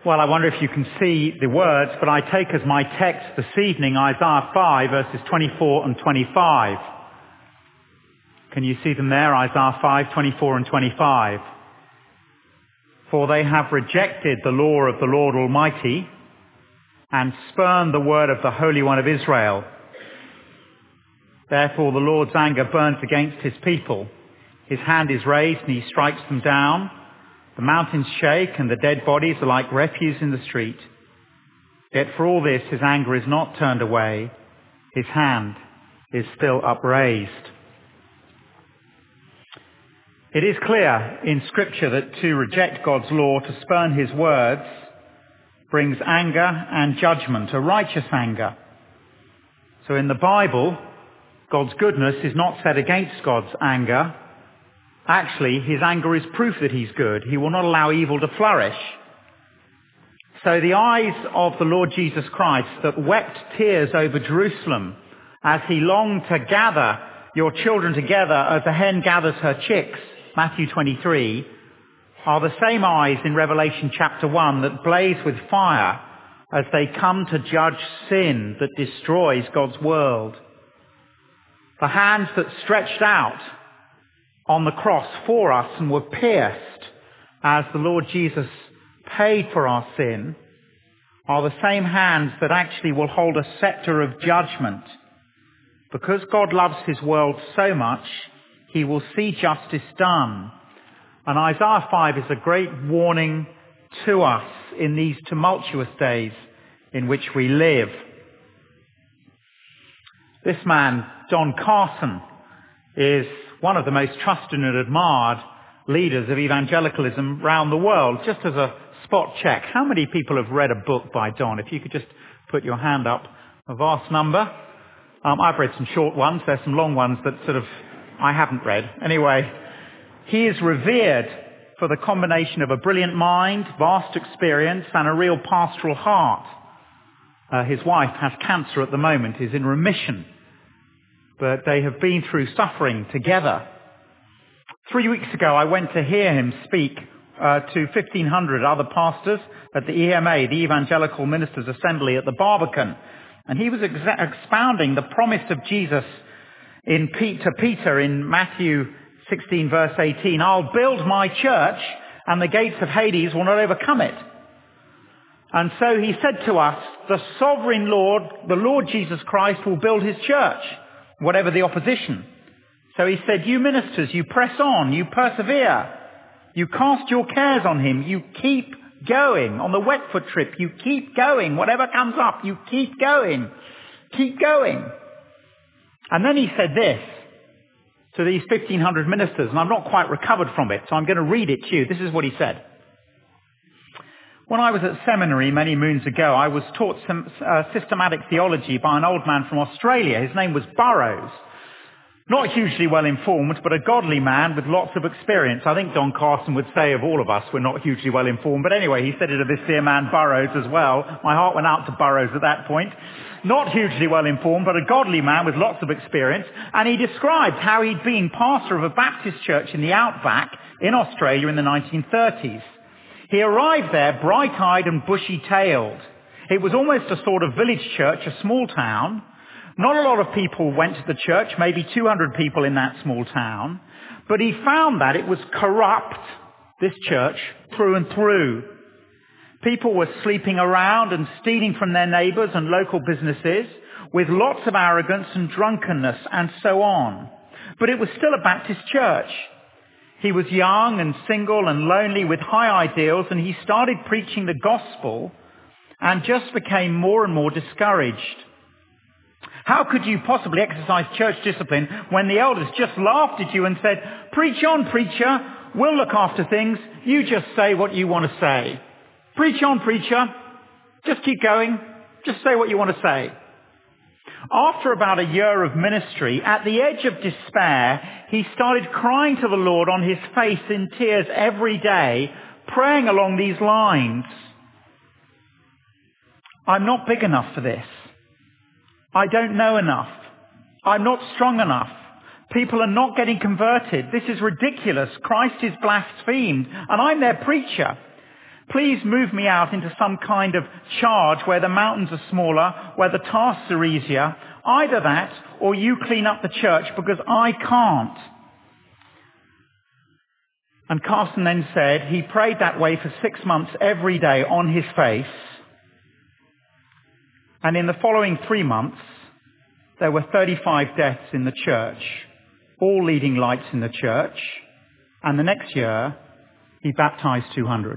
Well, I wonder if you can see the words, but I take as my text this evening Isaiah 5, verses 24 and 25. Can you see them there? Isaiah 5, 24 and 25. For they have rejected the law of the Lord Almighty and spurned the word of the Holy One of Israel. Therefore the Lord's anger burns against his people. His hand is raised and he strikes them down. The mountains shake and the dead bodies are like refuse in the street. Yet for all this his anger is not turned away. His hand is still upraised. It is clear in Scripture that to reject God's law, to spurn his words, brings anger and judgment, a righteous anger. So in the Bible, God's goodness is not set against God's anger. Actually, his anger is proof that he's good. He will not allow evil to flourish. So the eyes of the Lord Jesus Christ that wept tears over Jerusalem as he longed to gather your children together as a hen gathers her chicks, Matthew 23, are the same eyes in Revelation chapter 1 that blaze with fire as they come to judge sin that destroys God's world. The hands that stretched out on the cross for us and were pierced as the Lord Jesus paid for our sin are the same hands that actually will hold a scepter of judgment. Because God loves his world so much, he will see justice done. And Isaiah 5 is a great warning to us in these tumultuous days in which we live. This man, Don Carson, is one of the most trusted and admired leaders of evangelicalism around the world. Just as a spot check, how many people have read a book by Don? If you could just put your hand up, a vast number. I've read some short ones. There's some long ones that I haven't read. Anyway, he is revered for the combination of a brilliant mind, vast experience, and a real pastoral heart. His wife has cancer at the moment, is in remission, but they have been through suffering together. 3 weeks ago, I went to hear him speak to 1,500 other pastors at the EMA, the Evangelical Ministers' Assembly at the Barbican, and he was expounding the promise of Jesus to Peter in Matthew 16 verse 18, I'll build my church and the gates of Hades will not overcome it. And so he said to us, the sovereign Lord, the Lord Jesus Christ will build his church, whatever the opposition. So he said, you ministers, you press on, you persevere, you cast your cares on him, you keep going. On the Wetfoot trip, you keep going. Whatever comes up, you keep going. Keep going. And then he said this to these 1,500 ministers, and I've not quite recovered from it, so I'm going to read it to you. This is what he said. When I was at seminary many moons ago, I was taught some systematic theology by an old man from Australia. His name was Burroughs. Not hugely well informed, but a godly man with lots of experience. I think Don Carson would say of all of us, we're not hugely well informed. But anyway, he said it of this dear man Burroughs as well. My heart went out to Burroughs at that point. Not hugely well informed, but a godly man with lots of experience. And he described how he'd been pastor of a Baptist church in the outback in Australia in the 1930s. He arrived there bright-eyed and bushy-tailed. It was almost a sort of village church, a small town. Not a lot of people went to the church, maybe 200 people in that small town. But he found that it was corrupt, this church, through and through. People were sleeping around and stealing from their neighbours and local businesses with lots of arrogance and drunkenness and so on. But it was still a Baptist church. He was young and single and lonely with high ideals, and he started preaching the gospel and just became more and more discouraged. How could you possibly exercise church discipline when the elders just laughed at you and said, preach on, preacher, we'll look after things, you just say what you want to say. Preach on, preacher, just keep going, just say what you want to say. After about a year of ministry, at the edge of despair, he started crying to the Lord on his face in tears every day, praying along these lines. I'm not big enough for this. I don't know enough. I'm not strong enough. People are not getting converted. This is ridiculous. Christ is blasphemed, and I'm their preacher. Please move me out into some kind of charge where the mountains are smaller, where the tasks are easier. Either that, or you clean up the church, because I can't. And Carson then said he prayed that way for 6 months every day on his face. And in the following 3 months, there were 35 deaths in the church, all leading lights in the church. And the next year, he baptized 200.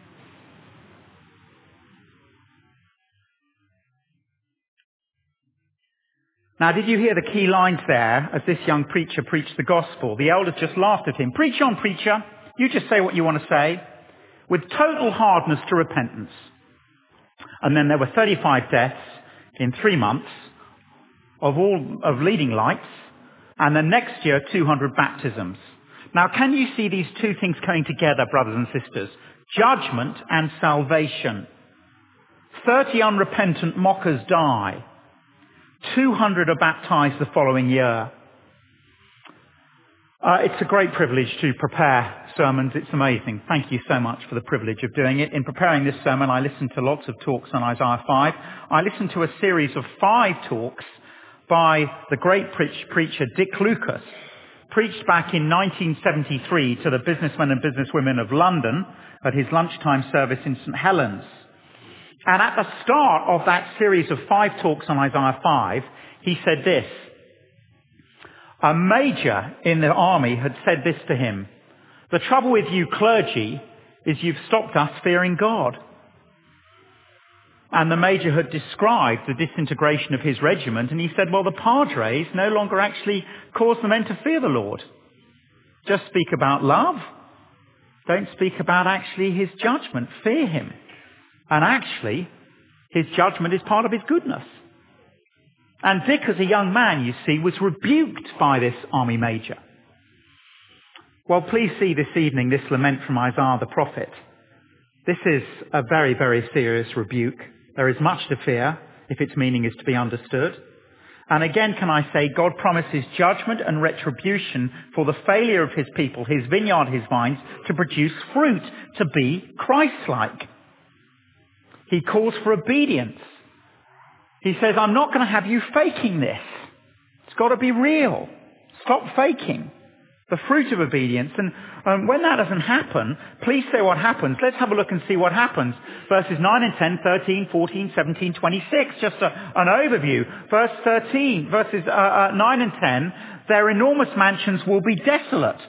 Now, did you hear the key lines there as this young preacher preached the gospel? The elders just laughed at him. Preach on, preacher. You just say what you want to say. With total hardness to repentance. And then there were 35 deaths in 3 months of leading lights. And the next year, 200 baptisms. Now, can you see these two things coming together, brothers and sisters? Judgment and salvation. 30 unrepentant mockers die. 200 are baptized the following year. It's a great privilege to prepare sermons. It's amazing. Thank you so much for the privilege of doing it. In preparing this sermon, I listened to lots of talks on Isaiah 5. I listened to a series of 5 talks by the great preacher Dick Lucas, preached back in 1973 to the businessmen and businesswomen of London at his lunchtime service in St. Helens. And at the start of that series of 5 talks on Isaiah 5, he said this. A major in the army had said this to him. The trouble with you clergy is you've stopped us fearing God. And the major had described the disintegration of his regiment, and he said, well, the padres no longer actually cause the men to fear the Lord. Just speak about love. Don't speak about actually his judgment. Fear him. And actually, his judgment is part of his goodness. And Dick, as a young man, you see, was rebuked by this army major. Well, please see this evening this lament from Isaiah the prophet. This is a very, very serious rebuke. There is much to fear if its meaning is to be understood. And again, can I say, God promises judgment and retribution for the failure of his people, his vineyard, his vines, to produce fruit, to be Christ-like. He calls for obedience. He says, I'm not going to have you faking this. It's got to be real. Stop faking the fruit of obedience. And when that doesn't happen, please say what happens. Let's have a look and see what happens. Verses 9 and 10, 13, 14, 17, 26. Just an overview. Verse 13, verses 9 and 10, their enormous mansions will be desolate.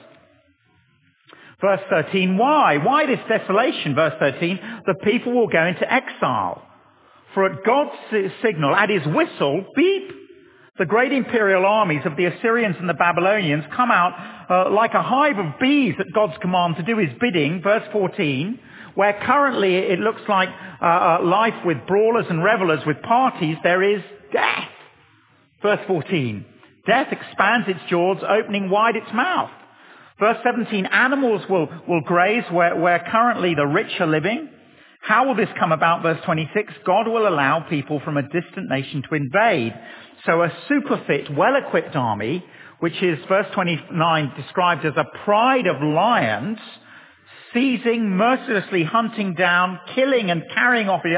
Verse 13, why? Why this desolation? Verse 13, the people will go into exile. For at God's signal, at his whistle, beep, the great imperial armies of the Assyrians and the Babylonians come out like a hive of bees at God's command to do his bidding. Verse 14, where currently it looks like life with brawlers and revelers with parties, there is death. Verse 14, death expands its jaws, opening wide its mouth. Verse 17, animals will graze where currently the rich are living. How will this come about? Verse 26, God will allow people from a distant nation to invade. So a super fit, well-equipped army, which is, verse 29, described as a pride of lions, seizing, mercilessly hunting down, killing and carrying off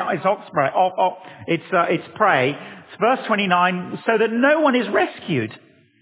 its prey. Verse 29, so that no one is rescued.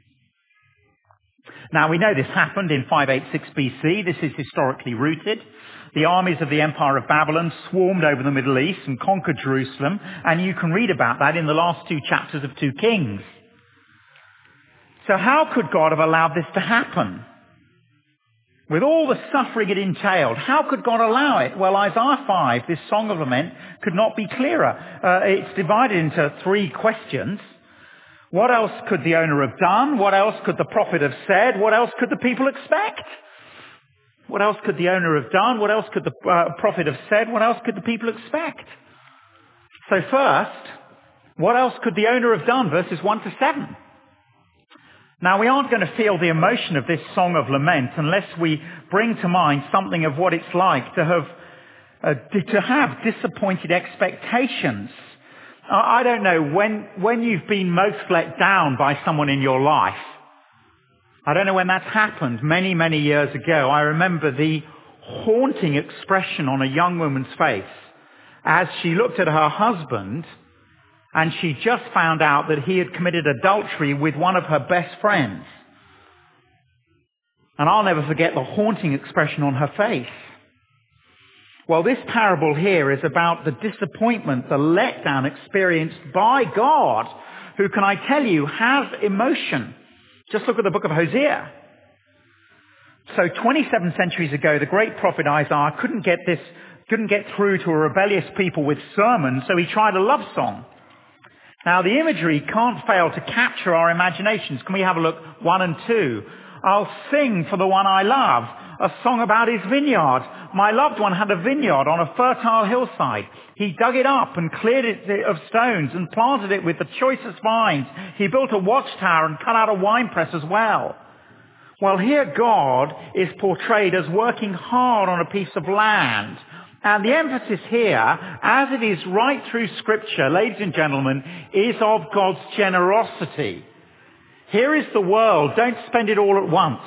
Now, we know this happened in 586 BC. This is historically rooted. The armies of the Empire of Babylon swarmed over the Middle East and conquered Jerusalem, and you can read about that in the last 2 chapters of 2 Kings. So how could God have allowed this to happen? With all the suffering it entailed, how could God allow it? Well, Isaiah 5, this song of lament, could not be clearer. It's divided into 3 questions. What else could the owner have done? What else could the prophet have said? What else could the people expect? What else could the owner have done? What else could the prophet have said? What else could the people expect? So first, what else could the owner have done? Verses 1 to 7. Now, we aren't going to feel the emotion of this song of lament unless we bring to mind something of what it's like to have disappointed expectations. I don't know, when you've been most let down by someone in your life. I don't know when that's happened, many, many years ago. I remember the haunting expression on a young woman's face as she looked at her husband and she just found out that he had committed adultery with one of her best friends. And I'll never forget the haunting expression on her face. Well, this parable here is about the disappointment, the letdown experienced by God, who, can I tell you, has emotion. Just look at the book of Hosea. So 27 centuries ago, the great prophet Isaiah couldn't get through to a rebellious people with sermons, so he tried a love song. Now, the imagery can't fail to capture our imaginations. Can we have a look? 1 and 2. I'll sing for the one I love, a song about his vineyard. My loved one had a vineyard on a fertile hillside. He dug it up and cleared it of stones and planted it with the choicest vines. He built a watchtower and cut out a winepress as well. Well, here God is portrayed as working hard on a piece of land. And the emphasis here, as it is right through Scripture, ladies and gentlemen, is of God's generosity. Here is the world. Don't spend it all at once.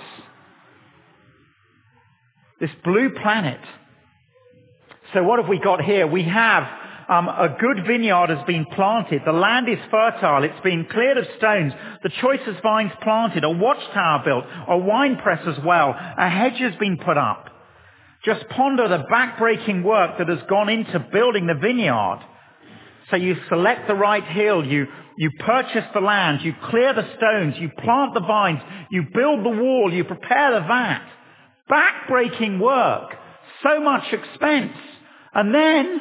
This blue planet. So what have we got here? We have a good vineyard has been planted. The land is fertile. It's been cleared of stones. The choicest vines planted. A watchtower built. A winepress as well. A hedge has been put up. Just ponder the back-breaking work that has gone into building the vineyard. So you select the right hill. You purchase the land. You clear the stones. You plant the vines. You build the wall. You prepare the vat. Back-breaking work. So much expense. And then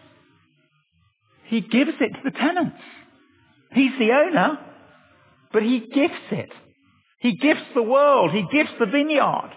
he gives it to the tenants. He's the owner, but he gifts it. He gifts the world. He gifts the vineyard.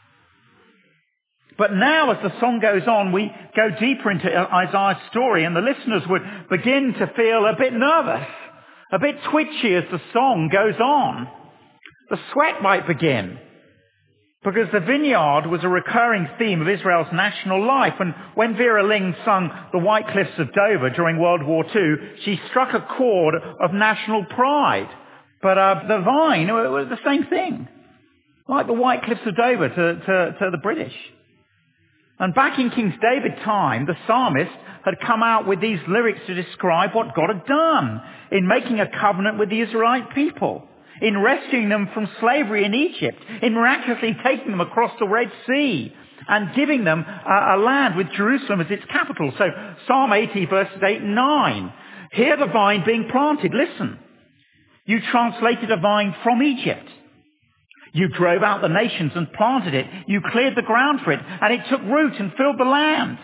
But now, as the song goes on, we go deeper into Isaiah's story, and the listeners would begin to feel a bit nervous, a bit twitchy as the song goes on. The sweat might begin, because the vineyard was a recurring theme of Israel's national life. And when Vera Ling sung The White Cliffs of Dover during World War II, she struck a chord of national pride. But the vine was the same thing, like the White Cliffs of Dover to the British. And back in King David's time, the psalmist had come out with these lyrics to describe what God had done in making a covenant with the Israelite people, in rescuing them from slavery in Egypt, in miraculously taking them across the Red Sea, and giving them a land with Jerusalem as its capital. So Psalm 80 verses 8 and 9. Hear the vine being planted. Listen. You translated a vine from Egypt. You drove out the nations and planted it. You cleared the ground for it, and it took root and filled the land.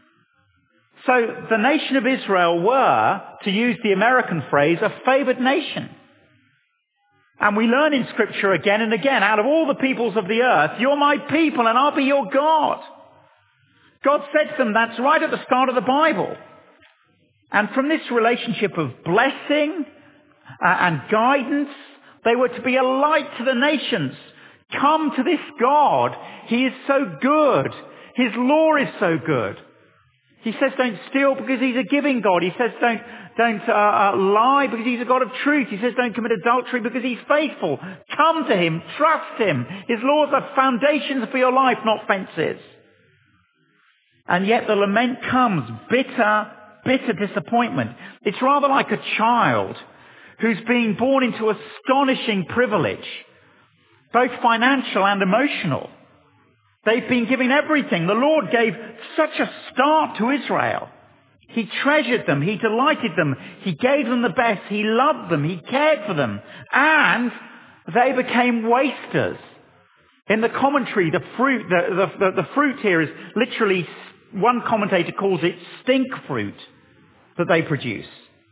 So the nation of Israel were, to use the American phrase, a favored nation. And we learn in Scripture again and again, out of all the peoples of the earth, you're my people and I'll be your God. God said to them, that's right at the start of the Bible. And from this relationship of blessing and guidance, they were to be a light to the nations. Come to this God. He is so good. His law is so good. He says don't steal because he's a giving God. He says don't lie because he's a God of truth. He says don't commit adultery because he's faithful. Come to him. Trust him. His laws are foundations for your life, not fences. And yet the lament comes. Bitter disappointment. It's rather like a child who's being born into astonishing privilege, both financial and emotional. They've been given everything. The Lord gave such a start to Israel. He treasured them. He delighted them. He gave them the best. He loved them. He cared for them. And they became wasters. In the commentary, the fruit here is literally, one commentator calls it stink fruit that they produce.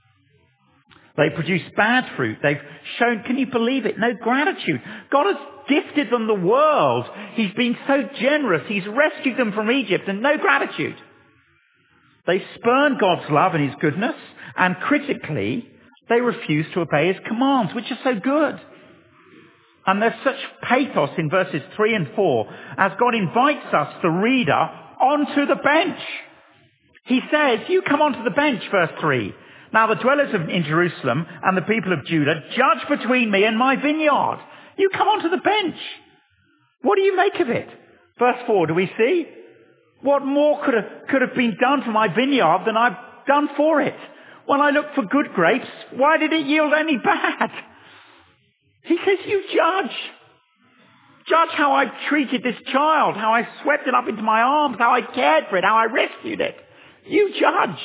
They produce bad fruit. They've shown, can you believe it? No gratitude. God has gifted them the world. He's been so generous. He's rescued them from Egypt, and no gratitude. They spurn God's love and his goodness, and critically, they refuse to obey his commands, which are so good. And there's such pathos in verses 3 and 4 as God invites us, the reader, onto the bench. He says, you come onto the bench, verse 3. Now the dwellers in Jerusalem and the people of Judah judge between me and my vineyard. You come onto the bench. What do you make of it? Verse 4, do we see? What more could have been done for my vineyard than I've done for it? When I looked for good grapes, why did it yield any bad? He says, you judge. Judge how I treated this child, how I swept it up into my arms, how I cared for it, how I rescued it. You judge.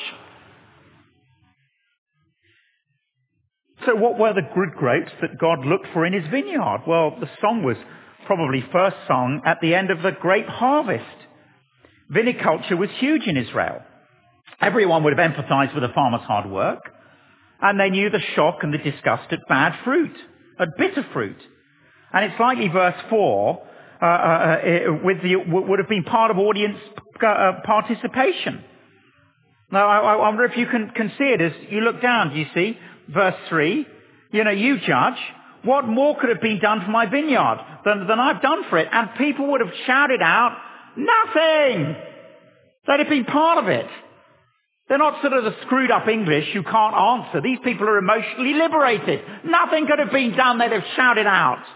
So what were the good grapes that God looked for in his vineyard? Well, the song was probably first sung at the end of the grape harvest. Viniculture was huge in Israel. Everyone would have empathized with a farmer's hard work, and they knew the shock and the disgust at bad fruit, at bitter fruit. And it's likely verse 4 would have been part of audience participation. Now, I wonder if you can see it as you look down. Do you see? Verse 3, you judge. What more could have been done for my vineyard than I've done for it? And people would have shouted out, nothing! They'd have been part of it. They're not sort of the screwed up English who can't answer. These people are emotionally liberated. Nothing could have been done. They'd have shouted out.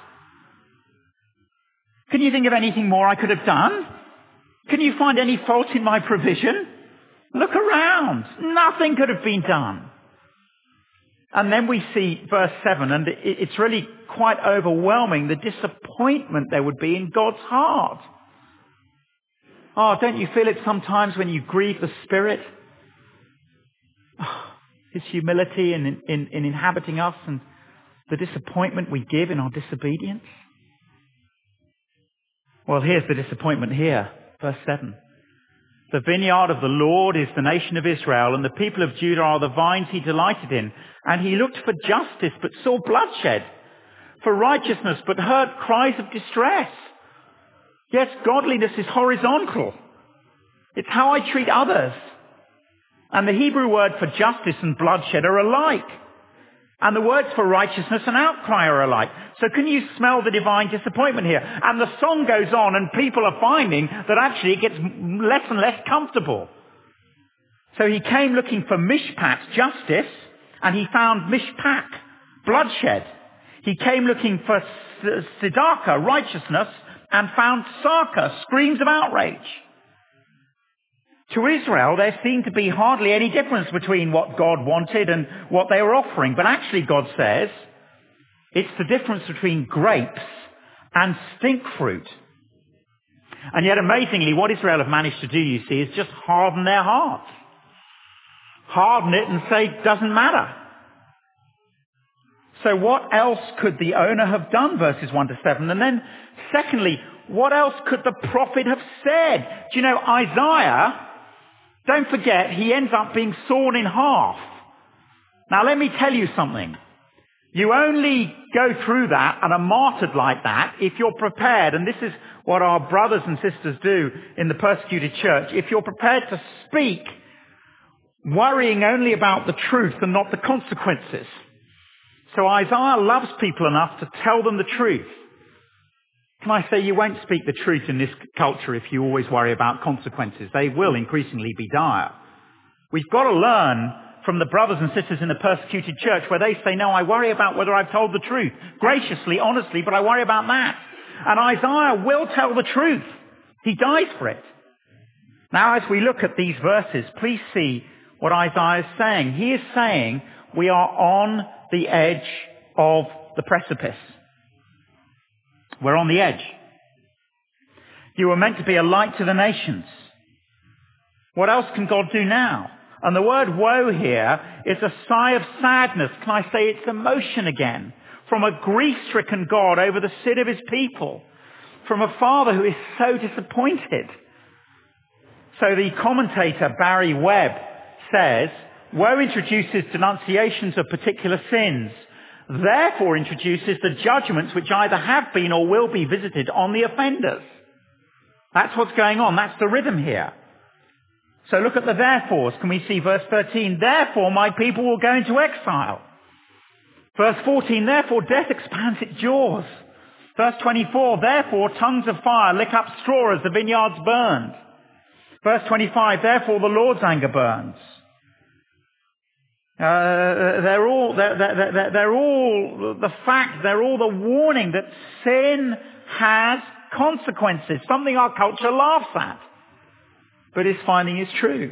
Can you think of anything more I could have done? Can you find any fault in my provision? Look around. Nothing could have been done. And then we see verse 7, and it's really quite overwhelming, the disappointment there would be in God's heart. Oh, don't you feel it sometimes when you grieve the Spirit? His humility in inhabiting us and the disappointment we give in our disobedience. Well, here's the disappointment here. Verse 7. The vineyard of the Lord is the nation of Israel, and the people of Judah are the vines he delighted in. And he looked for justice, but saw bloodshed, for righteousness, but heard cries of distress. Yes, godliness is horizontal. It's how I treat others. And the Hebrew word for justice and bloodshed are alike. And the words for righteousness and outcry are alike. So can you smell the divine disappointment here? And the song goes on, and people are finding that actually it gets less and less comfortable. So he came looking for mishpat, justice, and he found mishpak, bloodshed. He came looking for tzedakah, righteousness, and found sarka, screams of outrage. To Israel, there seemed to be hardly any difference between what God wanted and what they were offering. But actually, God says, it's the difference between grapes and stink fruit. And yet, amazingly, what Israel have managed to do, you see, is just harden their hearts. Harden it and say, doesn't matter. So what else could the owner have done, verses 1 to 7? And then, secondly, what else could the prophet have said? Do you know, Isaiah, don't forget, he ends up being sawn in half. Now let me tell you something. You only go through that and are martyred like that if you're prepared, and this is what our brothers and sisters do in the persecuted church, if you're prepared to speak worrying only about the truth and not the consequences. So Isaiah loves people enough to tell them the truth. Can I say you won't speak the truth in this culture if you always worry about consequences. They will increasingly be dire. We've got to learn from the brothers and sisters in the persecuted church where they say, no, I worry about whether I've told the truth. Graciously, honestly, but I worry about that. And Isaiah will tell the truth. He dies for it. Now, as we look at these verses, please see what Isaiah is saying. He is saying we are on the edge of the precipice. We're on the edge. You were meant to be a light to the nations. What else can God do now? And the word woe here is a sigh of sadness. Can I say it's emotion again? From a grief-stricken God over the sin of his people. From a father who is so disappointed. So the commentator Barry Webb says, woe introduces denunciations of particular sins. Therefore introduces the judgments which either have been or will be visited on the offenders. That's what's going on. That's the rhythm here. So look at the therefores. Can we see verse 13? Therefore my people will go into exile. Verse 14, therefore death expands its jaws. Verse 24, therefore tongues of fire lick up straw as the vineyards burned. Verse 25, therefore the Lord's anger burns. They're all the warning that sin has consequences, something our culture laughs at. but his finding is true.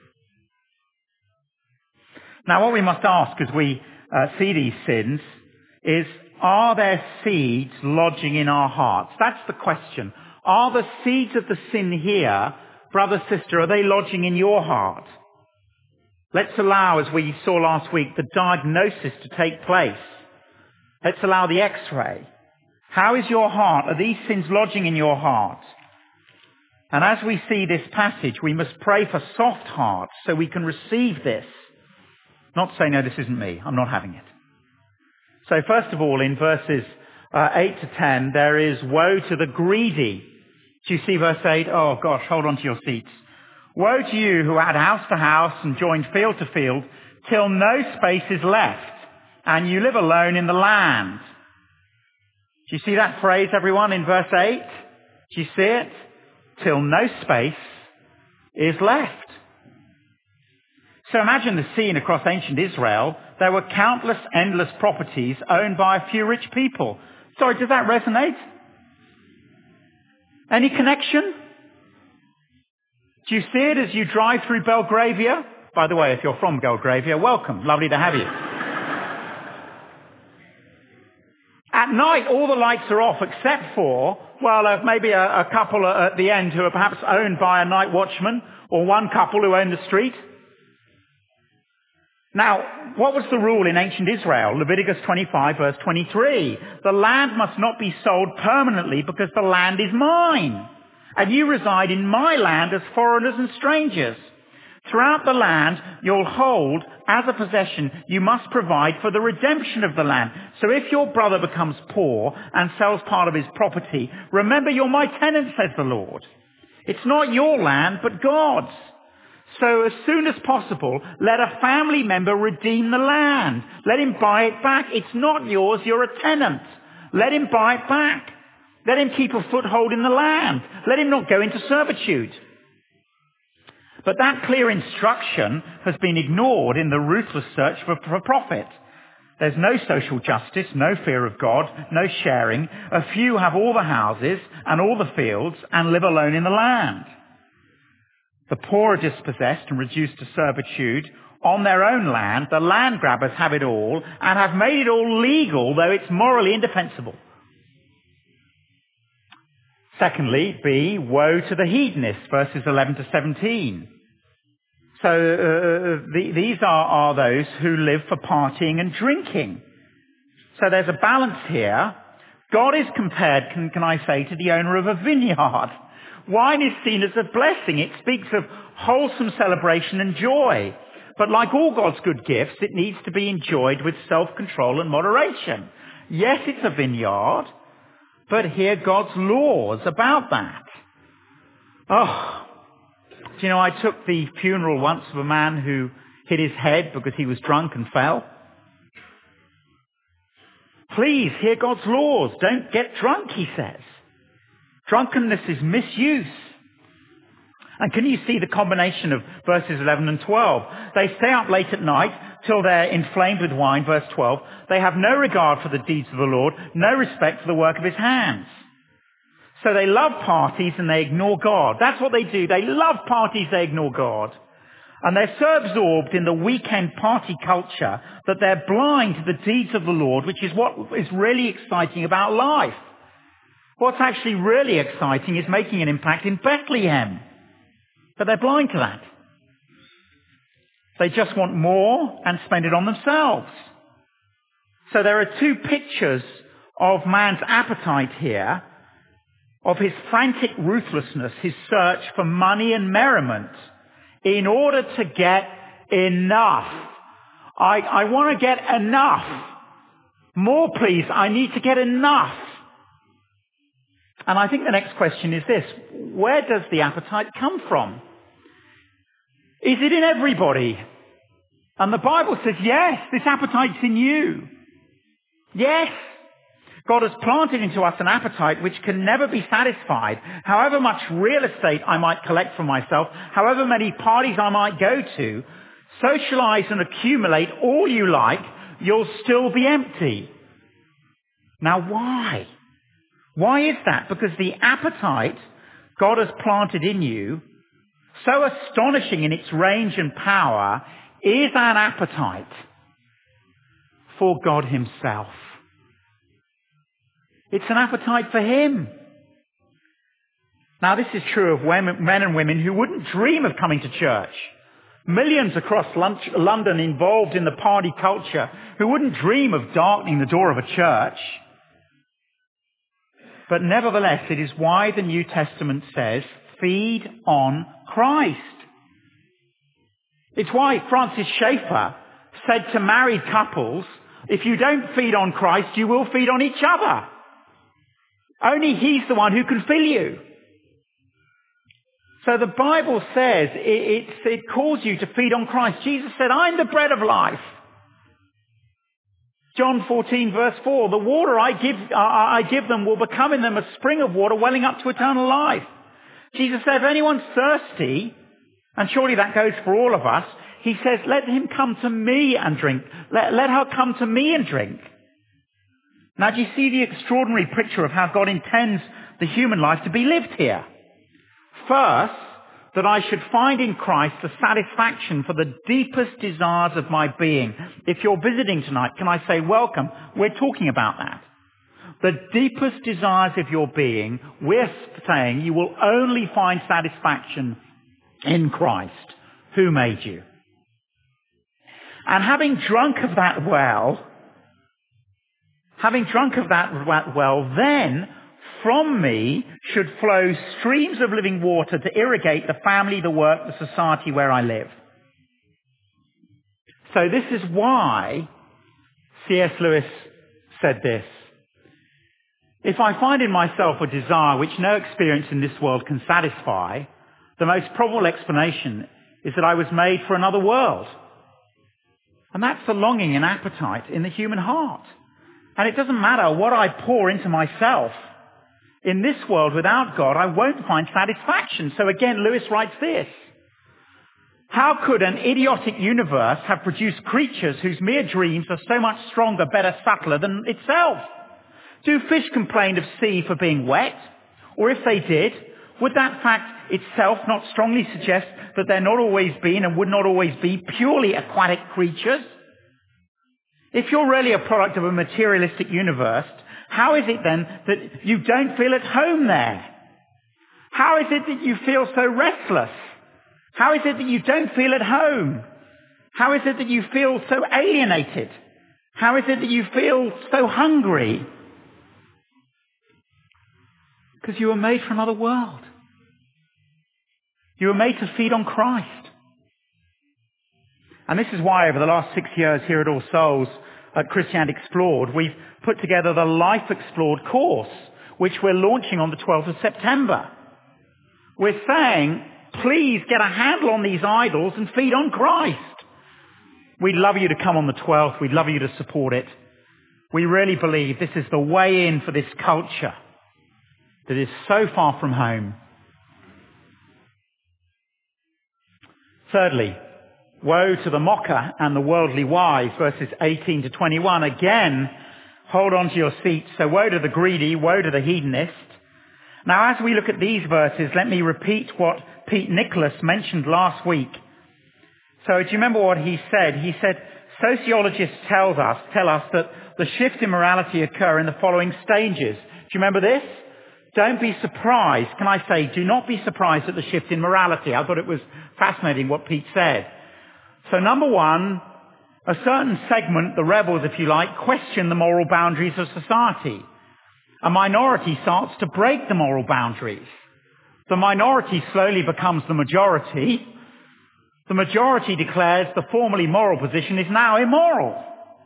Now, what we must ask as we see these sins is, are there seeds lodging in our hearts? That's the question. Are the seeds of the sin here, brother, sister, are they lodging in your heart? Let's allow, as we saw last week, the diagnosis to take place. Let's allow the x-ray. How is your heart? Are these sins lodging in your heart? And as we see this passage, we must pray for soft hearts so we can receive this. Not say, no, this isn't me. I'm not having it. So first of all, in verses 8 to 10, there is woe to the greedy. Do you see verse 8? Oh gosh, hold on to your seats. Woe to you who add house to house and join field to field, till no space is left, and you live alone in the land. Do you see that phrase, everyone, in verse 8? Do you see it? Till no space is left. So imagine the scene across ancient Israel. There were countless, endless properties owned by a few rich people. Sorry, does that resonate? Any connection? Do you see it as you drive through Belgravia? By the way, if you're from Belgravia, welcome. Lovely to have you. At night, all the lights are off except for, well, maybe a couple at the end who are perhaps owned by a night watchman, or one couple who own the street. Now, what was the rule in ancient Israel? Leviticus 25 verse 23. The land must not be sold permanently because the land is mine. And you reside in my land as foreigners and strangers. Throughout the land you'll hold as a possession, you must provide for the redemption of the land. So if your brother becomes poor and sells part of his property, remember you're my tenant, says the Lord. It's not your land, but God's. So as soon as possible, let a family member redeem the land. Let him buy it back. It's not yours, you're a tenant. Let him buy it back. Let him keep a foothold in the land. Let him not go into servitude. But that clear instruction has been ignored in the ruthless search for profit. There's no social justice, no fear of God, no sharing. A few have all the houses and all the fields and live alone in the land. The poor are dispossessed and reduced to servitude on their own land. The land grabbers have it all and have made it all legal, though it's morally indefensible. Secondly, B, woe to the hedonists, verses 11 to 17. So these are those who live for partying and drinking. So there's a balance here. God is compared, can I say, to the owner of a vineyard. Wine is seen as a blessing. It speaks of wholesome celebration and joy. But like all God's good gifts, it needs to be enjoyed with self-control and moderation. Yes, it's a vineyard, but hear God's laws about that. Oh, do you know, I took the funeral once of a man who hit his head because he was drunk and fell. Please, hear God's laws. Don't get drunk, he says. Drunkenness is misuse. And can you see the combination of verses 11 and 12? They stay up late at night till they're inflamed with wine, verse 12. They have no regard for the deeds of the Lord, no respect for the work of his hands. So they love parties and they ignore God. That's what they do. They love parties, they ignore God. And they're so absorbed in the weekend party culture that they're blind to the deeds of the Lord, which is what is really exciting about life. What's actually really exciting is making an impact in Bethlehem. But they're blind to that. They just want more and spend it on themselves. So there are two pictures of man's appetite here, of his frantic ruthlessness, his search for money and merriment in order to get enough. I want to get enough. More, please. I need to get enough. And I think the next question is this: where does the appetite come from? Is it in everybody? And the Bible says, yes, this appetite's in you. Yes. God has planted into us an appetite which can never be satisfied. However much real estate I might collect for myself, however many parties I might go to, socialize and accumulate all you like, you'll still be empty. Now why? Why is that? Because the appetite God has planted in you so astonishing in its range and power, is an appetite for God himself. It's an appetite for him. Now, this is true of men and women who wouldn't dream of coming to church. Millions across London involved in the party culture who wouldn't dream of darkening the door of a church. But nevertheless, it is why the New Testament says, feed on Christ. It's why Francis Schaeffer said to married couples, if you don't feed on Christ, you will feed on each other. Only he's the one who can fill you. So the Bible says it calls you to feed on Christ. Jesus said, I'm the bread of life. John 14 verse 4, the water I give them will become in them a spring of water welling up to eternal life. Jesus said, if anyone's thirsty, and surely that goes for all of us, he says, let him come to me and drink. Let her come to me and drink. Now, do you see the extraordinary picture of how God intends the human life to be lived here? First, that I should find in Christ the satisfaction for the deepest desires of my being. If you're visiting tonight, can I say welcome? We're talking about that. The deepest desires of your being, we're saying you will only find satisfaction in Christ, who made you. And having drunk of that well, then from me should flow streams of living water to irrigate the family, the work, the society where I live. So this is why C.S. Lewis said this. If I find in myself a desire which no experience in this world can satisfy, the most probable explanation is that I was made for another world. And that's the longing and appetite in the human heart. And it doesn't matter what I pour into myself. In this world without God, I won't find satisfaction. So again, Lewis writes this. How could an idiotic universe have produced creatures whose mere dreams are so much stronger, better, subtler than itself? Do fish complain of sea for being wet? Or if they did, would that fact itself not strongly suggest that they're not always been and would not always be purely aquatic creatures? If you're really a product of a materialistic universe, how is it then that you don't feel at home there? How is it that you feel so restless? How is it that you don't feel at home? How is it that you feel so alienated? How is it that you feel so hungry? Because you were made for another world. You were made to feed on Christ. And this is why over the last 6 years here at All Souls at Christianity Explored, we've put together the Life Explored course, which we're launching on the 12th of September. We're saying, please get a handle on these idols and feed on Christ. We'd love you to come on the 12th. We'd love you to support it. We really believe this is the way in for this culture that is so far from home. Thirdly, woe to the mocker and the worldly wise, verses 18 to 21. Again, hold on to your seats. So woe to the greedy, woe to the hedonist. Now, as we look at these verses, let me repeat what Pete Nicholas mentioned last week. So do you remember what he said? He said, sociologists tell us that the shift in morality occur in the following stages. Do you remember this? Don't be surprised. Can I say, do not be surprised at the shift in morality. I thought it was fascinating what Pete said. So number one, a certain segment, the rebels if you like, question the moral boundaries of society. A minority starts to break the moral boundaries. The minority slowly becomes the majority. The majority declares the formerly moral position is now immoral.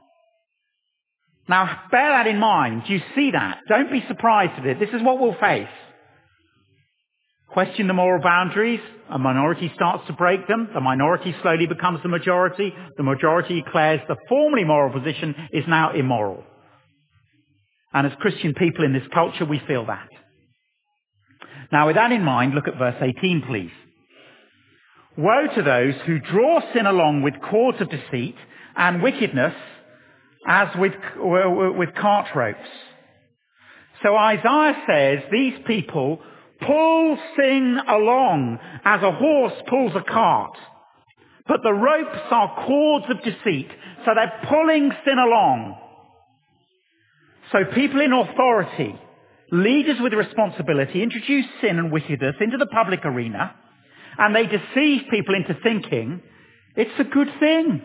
Now, bear that in mind. Do you see that? Don't be surprised at it. This is what we'll face. Question the moral boundaries. A minority starts to break them. The minority slowly becomes the majority. The majority declares the formerly moral position is now immoral. And as Christian people in this culture, we feel that. Now, with that in mind, look at verse 18, please. Woe to those who draw sin along with cords of deceit and wickedness as with cart ropes. So Isaiah says these people pull sin along as a horse pulls a cart. But the ropes are cords of deceit, so they're pulling sin along. So people in authority, leaders with responsibility, introduce sin and wickedness into the public arena, and they deceive people into thinking it's a good thing.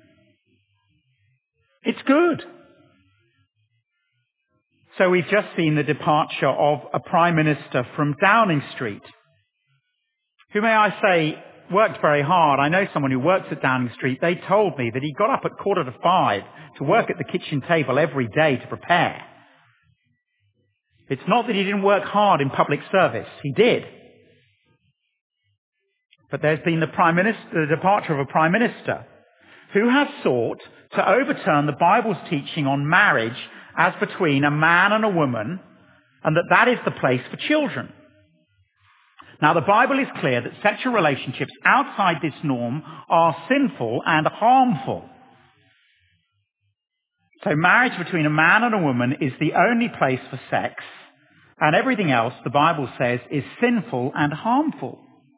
It's good. So we've just seen the departure of a Prime Minister from Downing Street, who, may I say, worked very hard. I know someone who works at Downing Street. They told me that he got up at 5:15 to work at the kitchen table every day to prepare. It's not that he didn't work hard in public service. He did. But there's been the departure of a Prime Minister who has sought to overturn the Bible's teaching on marriage as between a man and a woman, and that is the place for children. Now, the Bible is clear that sexual relationships outside this norm are sinful and harmful. So marriage between a man and a woman is the only place for sex, and everything else, the Bible says, is sinful and harmful.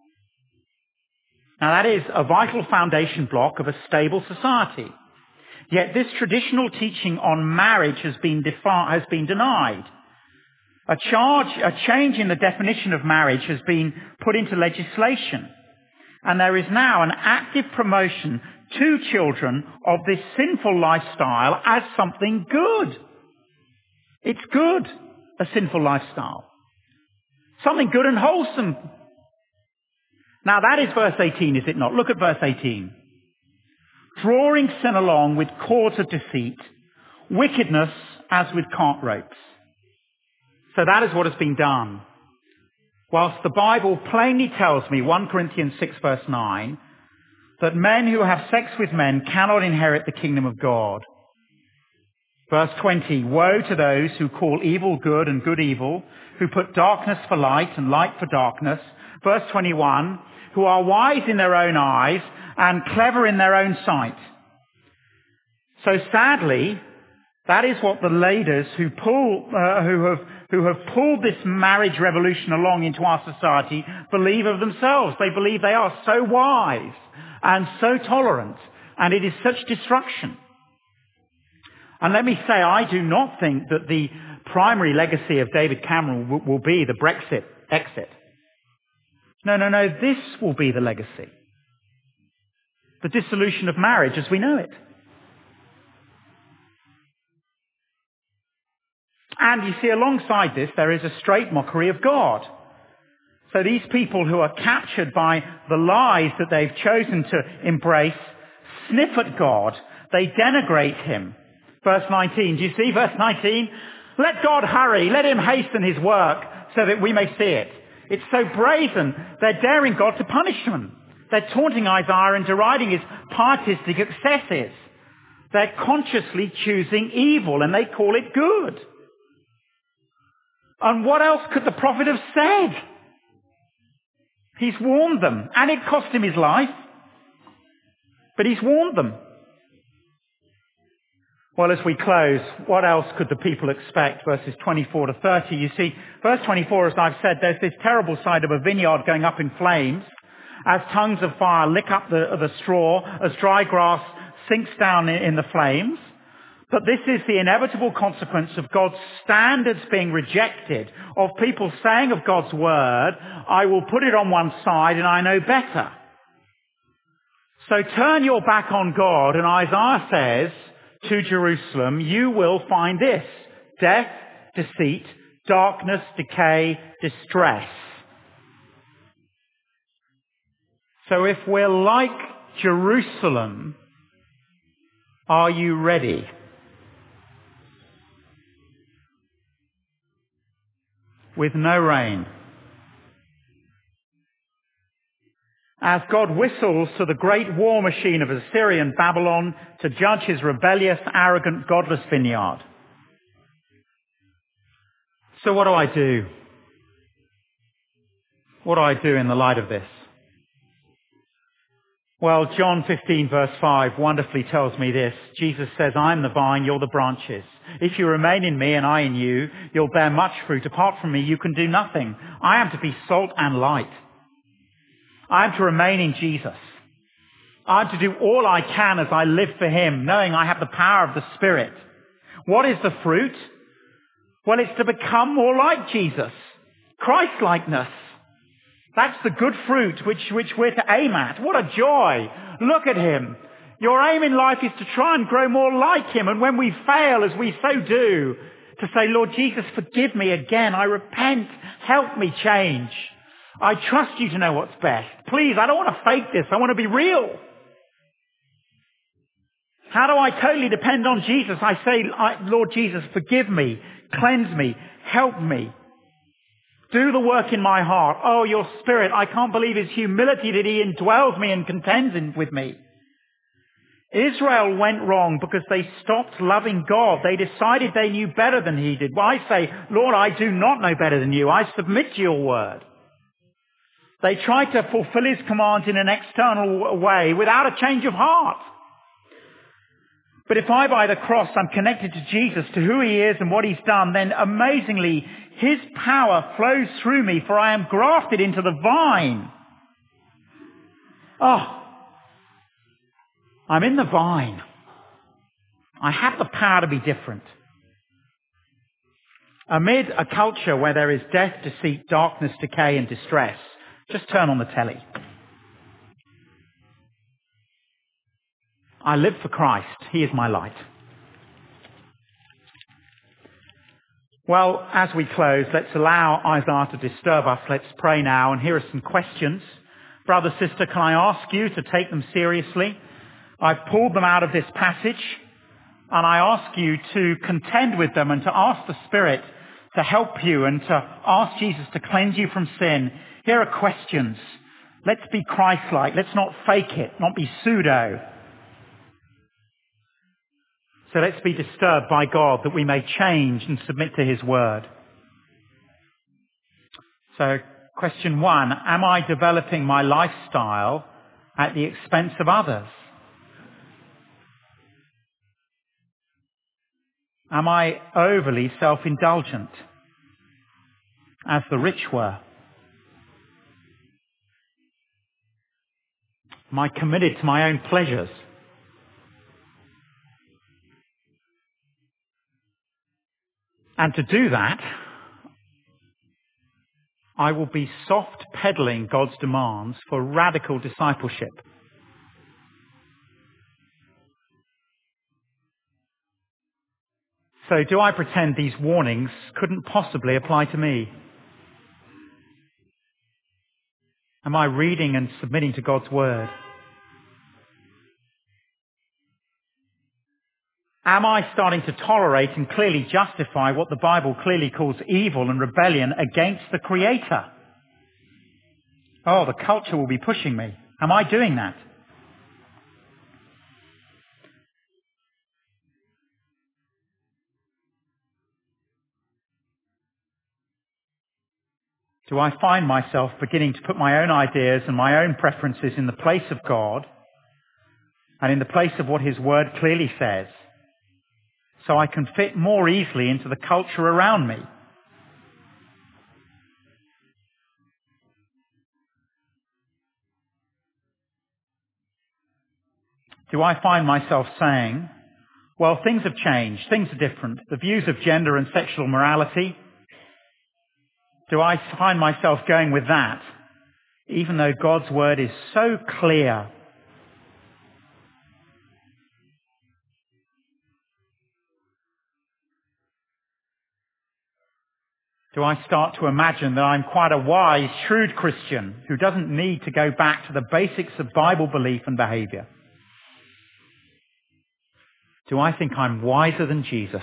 Now, that is a vital foundation block of a stable society. Yet this traditional teaching on marriage has been denied. A change in the definition of marriage has been put into legislation. And there is now an active promotion to children of this sinful lifestyle as something good. It's good, a sinful lifestyle. Something good and wholesome. Now that is verse 18, is it not? Look at verse 18. Drawing sin along with cords of deceit, wickedness as with cart ropes. So that is what has been done. Whilst the Bible plainly tells me, 1 Corinthians 6 verse 9, that men who have sex with men cannot inherit the kingdom of God. Verse 20, woe to those who call evil good and good evil, who put darkness for light and light for darkness. Verse 21, who are wise in their own eyes and clever in their own sight. So sadly, that is what the leaders who have pulled this marriage revolution along into our society believe of themselves. They believe they are so wise and so tolerant, and it is such destruction. And let me say, I do not think that the primary legacy of David Cameron will be the Brexit exit. No, this will be the legacy. The dissolution of marriage as we know it. And you see, alongside this, there is a straight mockery of God. So these people who are captured by the lies that they've chosen to embrace sniff at God. They denigrate him. Verse 19. Do you see verse 19? Let God hurry. Let him hasten his work so that we may see it. It's so brazen. They're daring God to punish them. They're taunting Isaiah and deriding his pietistic excesses. They're consciously choosing evil and they call it good. And what else could the prophet have said? He's warned them, and it cost him his life. But he's warned them. Well, as we close, what else could the people expect? Verses 24 to 30. You see, verse 24, as I've said, there's this terrible sight of a vineyard going up in flames, as tongues of fire lick up the straw, as dry grass sinks down in the flames. But this is the inevitable consequence of God's standards being rejected, of people saying of God's word, I will put it on one side and I know better. So turn your back on God, and Isaiah says to Jerusalem, you will find this: death, deceit, darkness, decay, distress. So if we're like Jerusalem, are you ready? With no rain. As God whistles to the great war machine of Assyrian Babylon to judge his rebellious, arrogant, godless vineyard. So what do I do? What do I do in the light of this? Well, John 15 verse 5 wonderfully tells me this. Jesus says, I'm the vine, you're the branches. If you remain in me and I in you, you'll bear much fruit. Apart from me, you can do nothing. I am to be salt and light. I am to remain in Jesus. I am to do all I can as I live for him, knowing I have the power of the Spirit. What is the fruit? Well, it's to become more like Jesus. Christ-likeness. That's the good fruit which we're to aim at. What a joy. Look at him. Your aim in life is to try and grow more like him. And when we fail, as we so do, to say, Lord Jesus, forgive me again. I repent. Help me change. I trust you to know what's best. Please, I don't want to fake this. I want to be real. How do I totally depend on Jesus? I say, Lord Jesus, forgive me. Cleanse me. Help me. Do the work in my heart. Oh, your Spirit, I can't believe his humility that he indwells me and contends with me. Israel went wrong because they stopped loving God. They decided they knew better than he did. Well, I say, Lord, I do not know better than you. I submit to your word. They tried to fulfill his commands in an external way without a change of heart. But if I, by the cross, I'm connected to Jesus, to who he is and what he's done, then amazingly, his power flows through me, for I am grafted into the vine. Oh, I'm in the vine. I have the power to be different. Amid a culture where there is death, deceit, darkness, decay, and distress, just turn on the telly. I live for Christ. He is my light. Well, as we close, let's allow Isaiah to disturb us. Let's pray now. And here are some questions. Brother, sister, can I ask you to take them seriously? I've pulled them out of this passage, and I ask you to contend with them and to ask the Spirit to help you and to ask Jesus to cleanse you from sin. Here are questions. Let's be Christ-like. Let's not fake it, not be pseudo. So let's be disturbed by God that we may change and submit to his word. So question 1, am I developing my lifestyle at the expense of others? Am I overly self-indulgent, as the rich were? Am I committed to my own pleasures? And to do that, I will be soft peddling God's demands for radical discipleship. So do I pretend these warnings couldn't possibly apply to me? Am I reading and submitting to God's word? Am I starting to tolerate and clearly justify what the Bible clearly calls evil and rebellion against the Creator? Oh, the culture will be pushing me. Am I doing that? Do I find myself beginning to put my own ideas and my own preferences in the place of God and in the place of what his word clearly says, so I can fit more easily into the culture around me? Do I find myself saying, well, things have changed, things are different, the views of gender and sexual morality, do I find myself going with that, even though God's word is so clear? Do I start to imagine that I'm quite a wise, shrewd Christian who doesn't need to go back to the basics of Bible belief and behavior? Do I think I'm wiser than Jesus?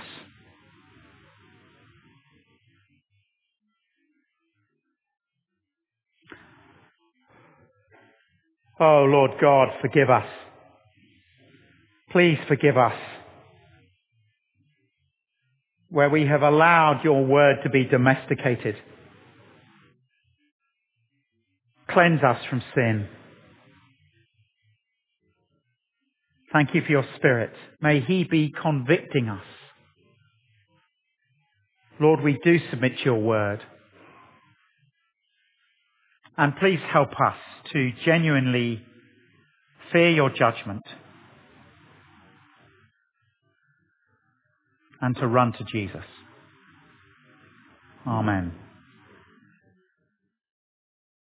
Oh, Lord God, forgive us. Please forgive us where we have allowed your word to be domesticated. Cleanse us from sin. Thank you for your Spirit. May he be convicting us. Lord, we do submit to your word. And please help us to genuinely fear your judgment and to run to Jesus. Amen.